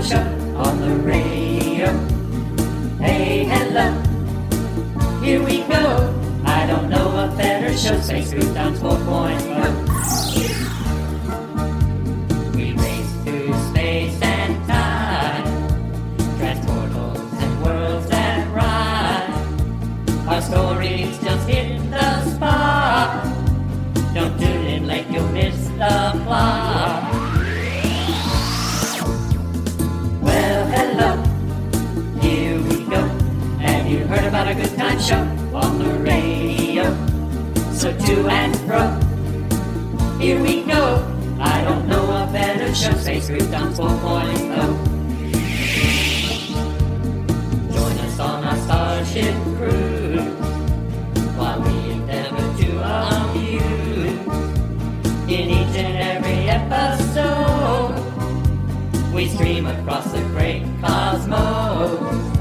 show on the radio. Hey, hello, here we go. I don't know a better show, Space Croutons 4.0. We race through space and time, transportals and worlds that rhyme. Our stories just hit the spot. Don't tune in late, you'll miss the plot. Well, hello, here we go. Have you heard about a good time show on the radio? So to and fro, here we go. I don't know a better show, Space Croutons 4.0. Join us on our starship cruise while we endeavor to amuse. In each and every episode, we stream across the great cosmos.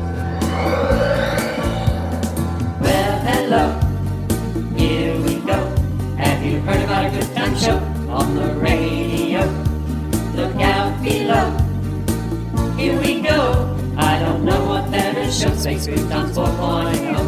Well, hello, here we go. Have you heard about a good time show on the radio? Look out below, here we go. I don't know what better show, Space Croutons 4.0.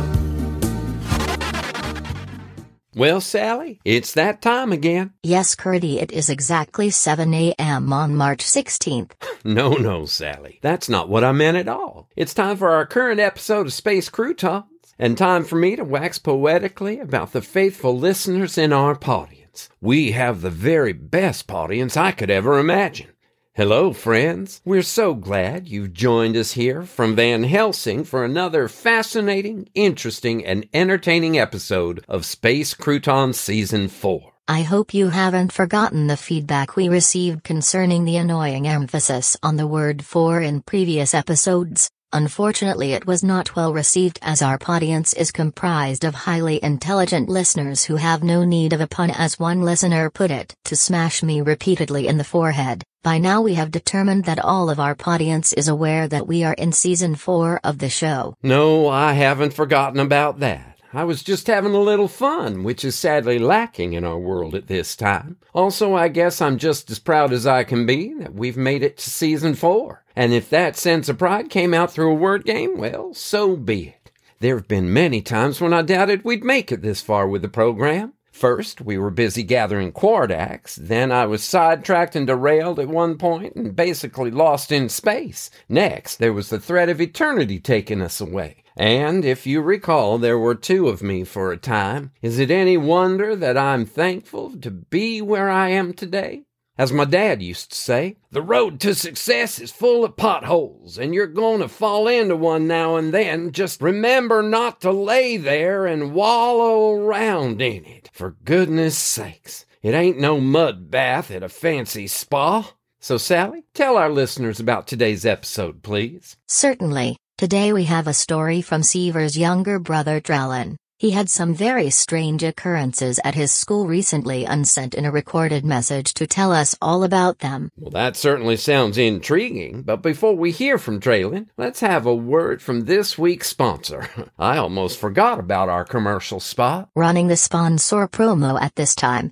Well, Sally, it's that time again. Yes, Curdy, it is exactly 7 a.m. on March 16th. No, Sally, that's not what I meant at all. It's time for our current episode of Space Croutons, and time for me to wax poetically about the faithful listeners in our audience. We have the very best audience I could ever imagine. Hello, friends. We're so glad you've joined us here from Van Helsing for another fascinating, interesting, and entertaining episode of Space Croutons Season 4. I hope you haven't forgotten the feedback we received concerning the annoying emphasis on the word "for" in previous episodes. Unfortunately, it was not well received, as our audience is comprised of highly intelligent listeners who have no need of a pun, as one listener put it, to smash me repeatedly in the forehead. By now we have determined that all of our audience is aware that we are in Season 4 of the show. No, I haven't forgotten about that. I was just having a little fun, which is sadly lacking in our world at this time. Also, I guess I'm just as proud as I can be that we've made it to Season 4. And if that sense of pride came out through a word game, well, so be it. There have been many times when I doubted we'd make it this far with the program. First, we were busy gathering Quardax. Then I was sidetracked and derailed at one point and basically lost in space. Next, there was the threat of eternity taking us away. And if you recall, there were two of me for a time. Is it any wonder that I'm thankful to be where I am today? As my dad used to say, the road to success is full of potholes, and you're going to fall into one now and then. Just remember not to lay there and wallow around in it. For goodness sakes, it ain't no mud bath at a fancy spa. So, Sally, tell our listeners about today's episode, please. Certainly. Today we have a story from Seaver's younger brother Drellin. He had some very strange occurrences at his school recently and sent in a recorded message to tell us all about them. Well, that certainly sounds intriguing, but before we hear from Drellin, let's have a word from this week's sponsor. I almost forgot about our commercial spot. Running the sponsor promo at this time.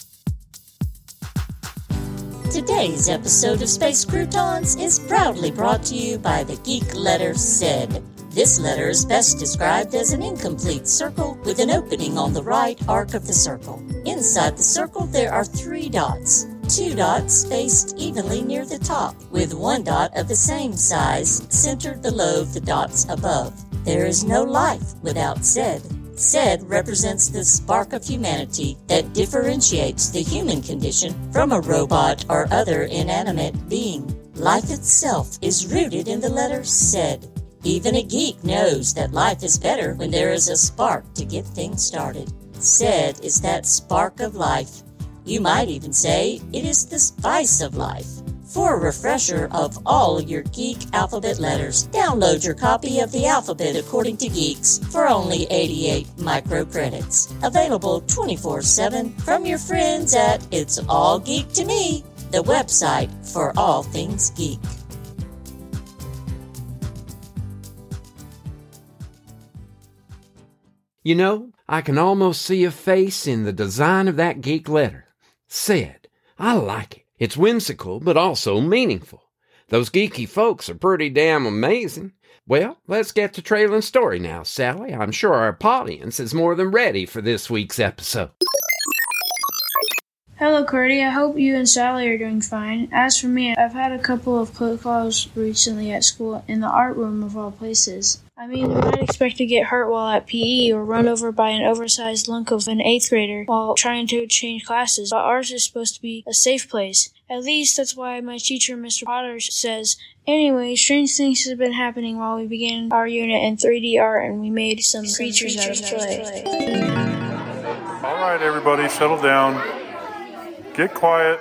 Today's episode of Space Croutons is proudly brought to you by the geek letter SED. This letter is best described as an incomplete circle with an opening on the right arc of the circle. Inside the circle there are 3 dots. 2 dots spaced evenly near the top, with 1 dot of the same size centered below the dots above. There is no life without SED. SED represents the spark of humanity that differentiates the human condition from a robot or other inanimate being. Life itself is rooted in the letter SED. Even a geek knows that life is better when there is a spark to get things started. SED is that spark of life. You might even say it is the spice of life. For a refresher of all your geek alphabet letters, download your copy of the alphabet according to geeks for only 88 microcredits. Available 24/7 from your friends at It's All Geek to Me, the website for all things geek. You know, I can almost see a face in the design of that geek letter. SED. I like it. It's whimsical, but also meaningful. Those geeky folks are pretty damn amazing. Well, let's get to Trailing Story now, Sally. I'm sure our audience is more than ready for this week's episode. Hello, Curdy. I hope you and Sally are doing fine. As for me, I've had a couple of close calls recently at school, in the art room of all places. I mean, you might expect to get hurt while at PE or run over by an oversized lunk of an 8th grader while trying to change classes, but ours is supposed to be a safe place. At least that's why my teacher, Mr. Potter, says. Anyway, strange things have been happening while we began our unit in 3D art and we made some creatures out of clay. All right, everybody, settle down. Get quiet.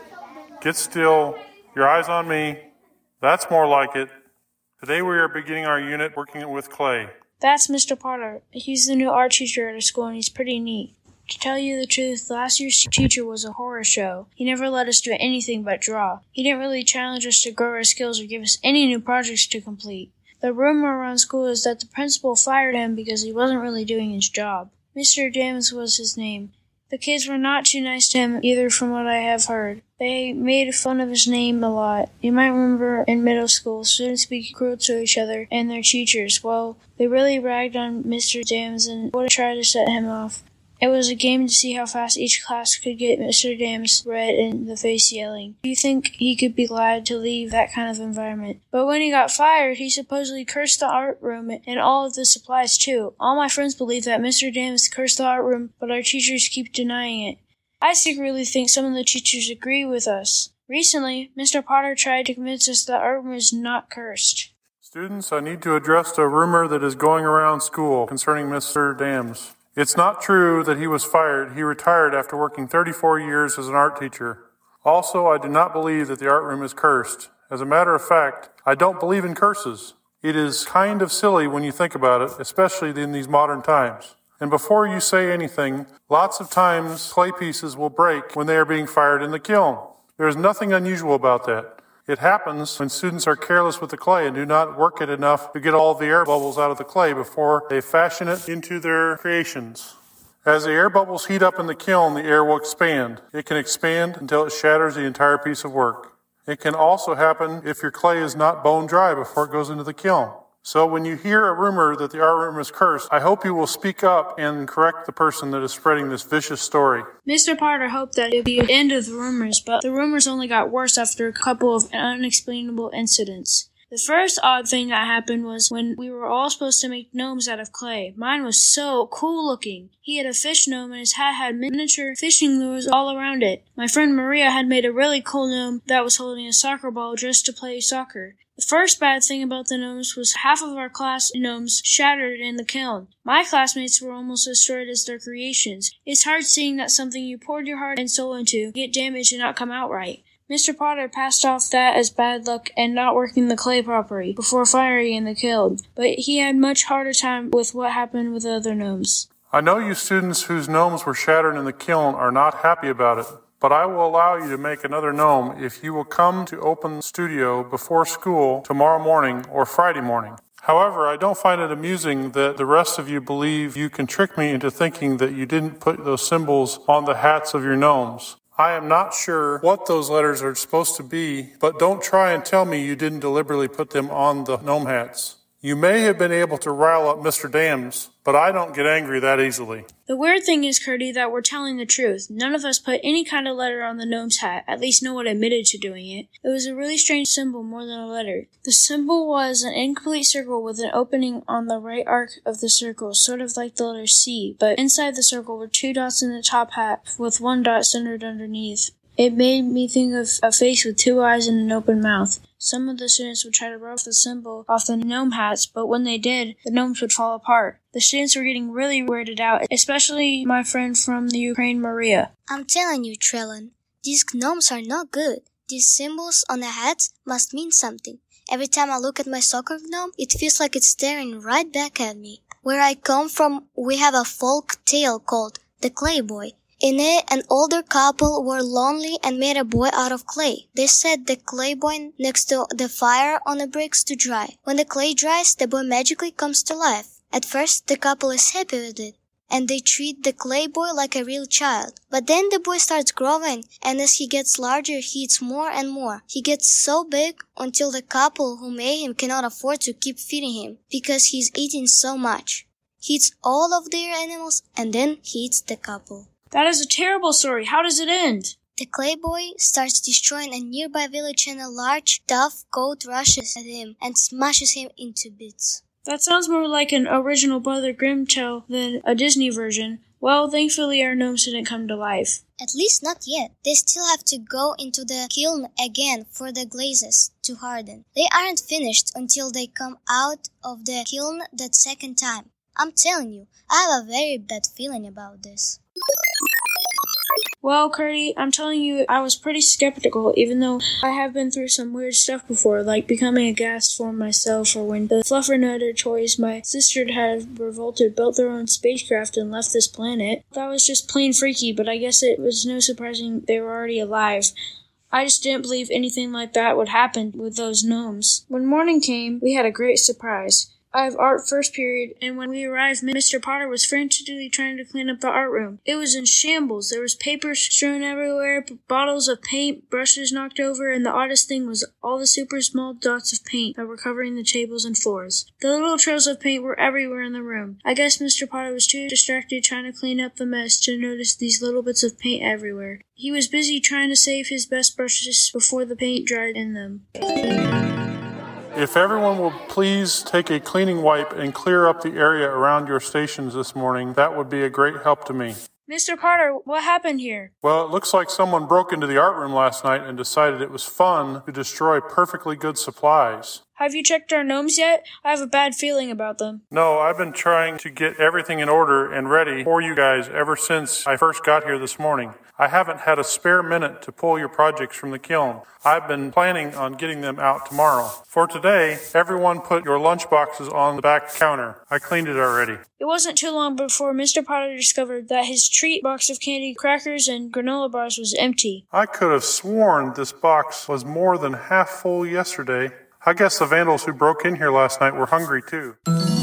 Get still. Your eyes on me. That's more like it. Today we are beginning our unit working with clay. That's Mr. Potter. He's the new art teacher at our school and he's pretty neat. To tell you the truth, last year's teacher was a horror show. He never let us do anything but draw. He didn't really challenge us to grow our skills or give us any new projects to complete. The rumor around school is that the principal fired him because he wasn't really doing his job. Mr. Dams was his name. The kids were not too nice to him either from what I have heard. They made fun of his name a lot. You might remember in middle school, students be cruel to each other and their teachers. Well, they really ragged on Mr. Dams and would try to set him off. It was a game to see how fast each class could get Mr. Dams red in the face yelling. Do you think he could be glad to leave that kind of environment? But when he got fired, he supposedly cursed the art room and all of the supplies too. All my friends believe that Mr. Dams cursed the art room, but our teachers keep denying it. I secretly think some of the teachers agree with us. Recently, Mr. Potter tried to convince us that art room is not cursed. Students, I need to address a rumor that is going around school concerning Mr. Dams. It's not true that he was fired. He retired after working 34 years as an art teacher. Also, I do not believe that the art room is cursed. As a matter of fact, I don't believe in curses. It is kind of silly when you think about it, especially in these modern times. And before you say anything, lots of times clay pieces will break when they are being fired in the kiln. There is nothing unusual about that. It happens when students are careless with the clay and do not work it enough to get all the air bubbles out of the clay before they fashion it into their creations. As the air bubbles heat up in the kiln, the air will expand. It can expand until it shatters the entire piece of work. It can also happen if your clay is not bone dry before it goes into the kiln. So when you hear a rumor that the art room is cursed, I hope you will speak up and correct the person that is spreading this vicious story. Mr. Potter hoped that it would be the end of the rumors, but the rumors only got worse after a couple of unexplainable incidents. The first odd thing that happened was when we were all supposed to make gnomes out of clay. Mine was so cool looking. He had a fish gnome and his hat had miniature fishing lures all around it. My friend Maria had made a really cool gnome that was holding a soccer ball just to play soccer. The first bad thing about the gnomes was half of our class gnomes shattered in the kiln. My classmates were almost destroyed as their creations. It's hard seeing that something you poured your heart and soul into get damaged and not come out right. Mr. Potter passed off that as bad luck and not working the clay properly before firing in the kiln, but he had much harder time with what happened with the other gnomes. I know you students whose gnomes were shattered in the kiln are not happy about it, but I will allow you to make another gnome if you will come to open studio before school tomorrow morning or Friday morning. However, I don't find it amusing that the rest of you believe you can trick me into thinking that you didn't put those symbols on the hats of your gnomes. I am not sure what those letters are supposed to be, but don't try and tell me you didn't deliberately put them on the gnome hats. You may have been able to rile up Mr. Dams, but I don't get angry that easily. The weird thing is, Curdy, that we're telling the truth. None of us put any kind of letter on the gnome's hat, at least no one admitted to doing it. It was a really strange symbol more than a letter. The symbol was an incomplete circle with an opening on the right arc of the circle, sort of like the letter C, but inside the circle were 2 dots in the top hat, with 1 dot centered underneath. It made me think of a face with 2 eyes and an open mouth. Some of the students would try to rub the symbol off the gnome hats, but when they did, the gnomes would fall apart. The students were getting really weirded out, especially my friend from the Ukraine, Maria. I'm telling you, Trellin, these gnomes are not good. These symbols on the hats must mean something. Every time I look at my soccer gnome, it feels like it's staring right back at me. Where I come from, we have a folk tale called The Clay Boy. In it, an older couple were lonely and made a boy out of clay. They set the clay boy next to the fire on the bricks to dry. When the clay dries, the boy magically comes to life. At first, the couple is happy with it. and they treat the clay boy like a real child. But then the boy starts growing, and as he gets larger, he eats more and more. He gets so big until the couple who made him cannot afford to keep feeding him because he's eating so much. He eats all of their animals, and then he eats the couple. That is a terrible story. How does it end? The clay boy starts destroying a nearby village, and a large, tough goat rushes at him and smashes him into bits. That sounds more like an original Brother Grimm tale than a Disney version. Well, thankfully our gnomes didn't come to life. At least not yet. They still have to go into the kiln again for the glazes to harden. They aren't finished until they come out of the kiln that second time. I'm telling you, I have a very bad feeling about this. Well, Curdy, I'm telling you, I was pretty skeptical, even though I have been through some weird stuff before, like becoming a gas form myself, or when the Fluffernutter toys my sister had revolted built their own spacecraft and left this planet. That was just plain freaky, but I guess it was no surprising they were already alive. I just didn't believe anything like that would happen with those gnomes. When morning came, we had a great surprise. I have art first period, and when we arrived, Mr. Potter was frantically trying to clean up the art room. It was in shambles. There was paper strewn everywhere, bottles of paint, brushes knocked over, and the oddest thing was all the super small dots of paint that were covering the tables and floors. The little trails of paint were everywhere in the room. I guess Mr. Potter was too distracted trying to clean up the mess to notice these little bits of paint everywhere. He was busy trying to save his best brushes before the paint dried in them. If everyone will please take a cleaning wipe and clear up the area around your stations this morning, that would be a great help to me. Mr. Potter, what happened here? Well, it looks like someone broke into the art room last night and decided it was fun to destroy perfectly good supplies. Have you checked our gnomes yet? I have a bad feeling about them. No, I've been trying to get everything in order and ready for you guys ever since I first got here this morning. I haven't had a spare minute to pull your projects from the kiln. I've been planning on getting them out tomorrow. For today, everyone put your lunch boxes on the back counter. I cleaned it already. It wasn't too long before Mr. Potter discovered that his treat box of candy, crackers, and granola bars was empty. I could have sworn this box was more than half full yesterday. I guess the vandals who broke in here last night were hungry too.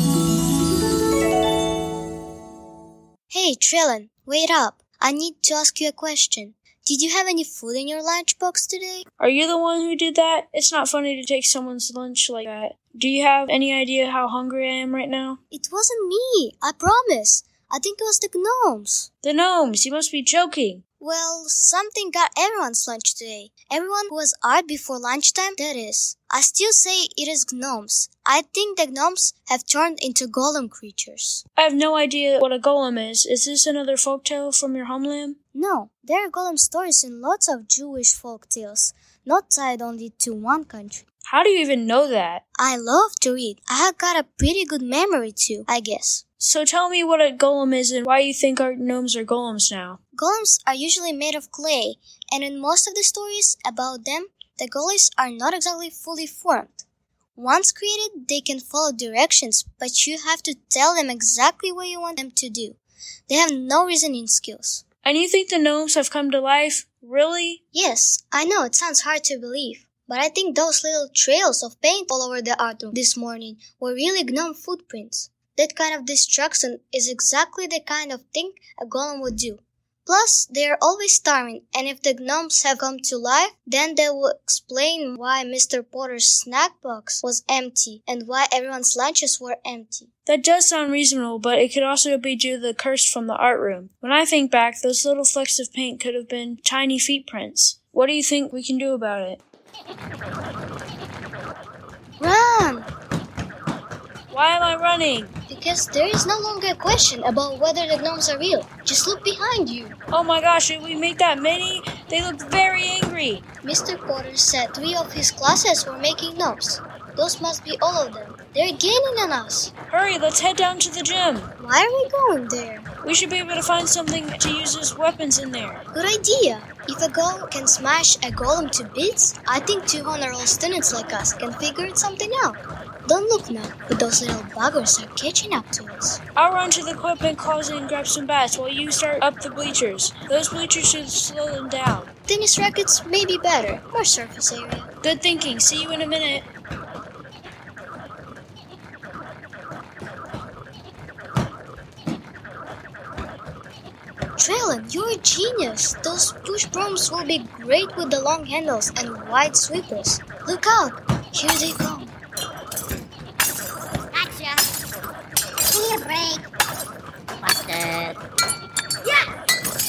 Hey, Trellin, wait up. I need to ask you a question. Did you have any food in your lunchbox today? Are you the one who did that? It's not funny to take someone's lunch like that. Do you have any idea how hungry I am right now? It wasn't me, I promise. I think it was the gnomes. The gnomes? You must be joking. Well, something got everyone's lunch today. Everyone who was art before lunchtime, that is. I still say it is gnomes. I think the gnomes have turned into golem creatures. I have no idea what a golem is. Is this another folktale from your homeland? No, there are golem stories in lots of Jewish folk tales, not tied only to one country. How do you even know that? I love to read. I have got a pretty good memory too, I guess. So tell me what a golem is and why you think our gnomes are golems now. Golems are usually made of clay, and in most of the stories about them, the golems are not exactly fully formed. Once created, they can follow directions, but you have to tell them exactly what you want them to do. They have no reasoning skills. And you think the gnomes have come to life? Really? Yes, I know it sounds hard to believe. But I think those little trails of paint all over the art room this morning were really gnome footprints. That kind of destruction is exactly the kind of thing a golem would do. Plus, they are always starving, and if the gnomes have come to life, then they will explain why Mr. Potter's snack box was empty and why everyone's lunches were empty. That does sound reasonable, but it could also be due to the curse from the art room. When I think back, those little flecks of paint could have been tiny feet prints. What do you think we can do about it? Run! Why am I running? Because there is no longer a question about whether the gnomes are real. Just look behind you. Oh my gosh, did we make that many? They look very angry. Mr. Potter said 3 of his classes were making gnomes. Those must be all of them. They're gaining on us. Hurry, let's head down to the gym. Why are we going there? We should be able to find something to use as weapons in there. Good idea. If a golem can smash a golem to bits, I think 200-year-old students like us can figure something out. Don't look now, but those little buggers are catching up to us. I'll run to the equipment closet and grab some bats while you start up the bleachers. Those bleachers should slow them down. Tennis rackets may be better, more surface area. Good thinking. See you in a minute. You're a genius. Those push brooms will be great with the long handles and wide sweepers. Look out! Here they come. Gotcha. Give me a break. Busted. Yeah!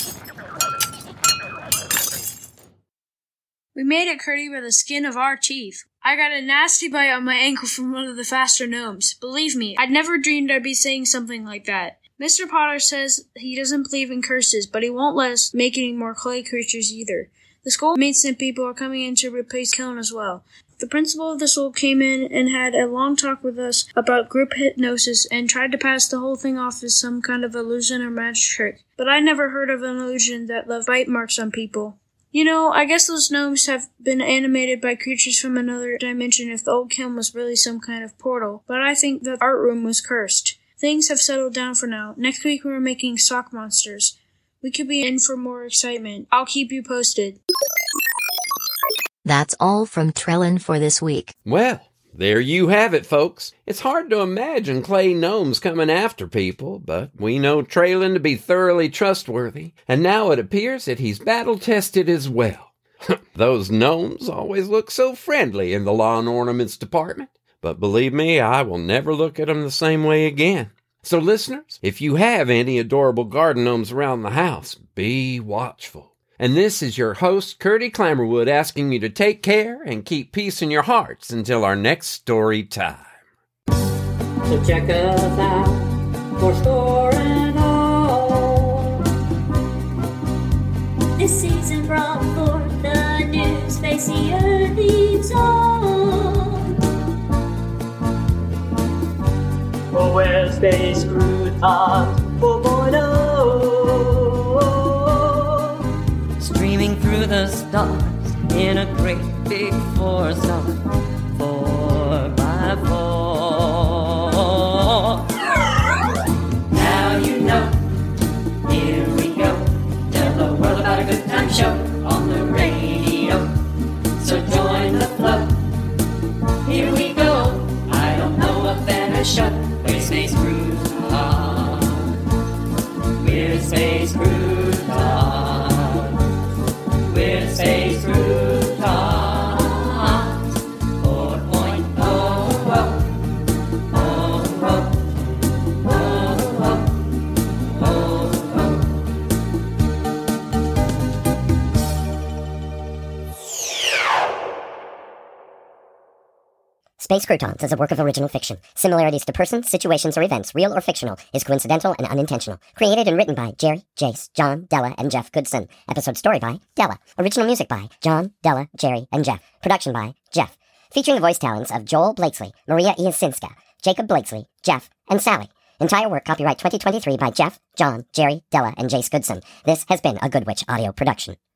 We made it, Curdy, by the skin of our teeth. I got a nasty bite on my ankle from one of the faster gnomes. Believe me, I'd never dreamed I'd be saying something like that. Mr. Potter says he doesn't believe in curses, but he won't let us make any more clay creatures either. The schoolmates and people are coming in to replace Kiln as well. The principal of the school came in and had a long talk with us about group hypnosis and tried to pass the whole thing off as some kind of illusion or magic trick. But I never heard of an illusion that left bite marks on people. You know, I guess those gnomes have been animated by creatures from another dimension if the old kiln was really some kind of portal, but I think the art room was cursed. Things have settled down for now. Next week we're making sock monsters. We could be in for more excitement. I'll keep you posted. That's all from Trellin for this week. Well, there you have it, folks. It's hard to imagine clay gnomes coming after people, but we know Traylon to be thoroughly trustworthy, and now it appears that he's battle-tested as well. Those gnomes always look so friendly in the lawn ornaments department, but believe me, I will never look at them the same way again. So listeners, if you have any adorable garden gnomes around the house, be watchful. And this is your host, Curdy Clammerwood, asking you to take care and keep peace in your hearts until our next story time. So check us out for Store and All. This season brought forth the new spacey early song. Oh, where's Space Croutons 4.0? Streaming through the stars in a great big foursome, 4x4. Now you know, here we go. Tell the world about a good time show on the radio. So join the flow. Here we go. I don't know a better show. We're Space Croutons. We're Space Croutons. We're Space Croutons 4.0. Space Croutons is a work of original fiction. Similarities to persons, situations, or events, real or fictional, is coincidental and unintentional. Created and written by Jerry, Jace, John, Della, and Jeff Goodson. Episode story by Della. Original music by John, Della, Jerry, and Jeff. Production by Jeff. Featuring the voice talents of Joel Blakesley, Maria Iasinska, Jacob Blakesley, Jeff, and Sally. Entire work copyright 2023 by Jeff, John, Jerry, Della, and Jace Goodson. This has been a Good Witch audio production.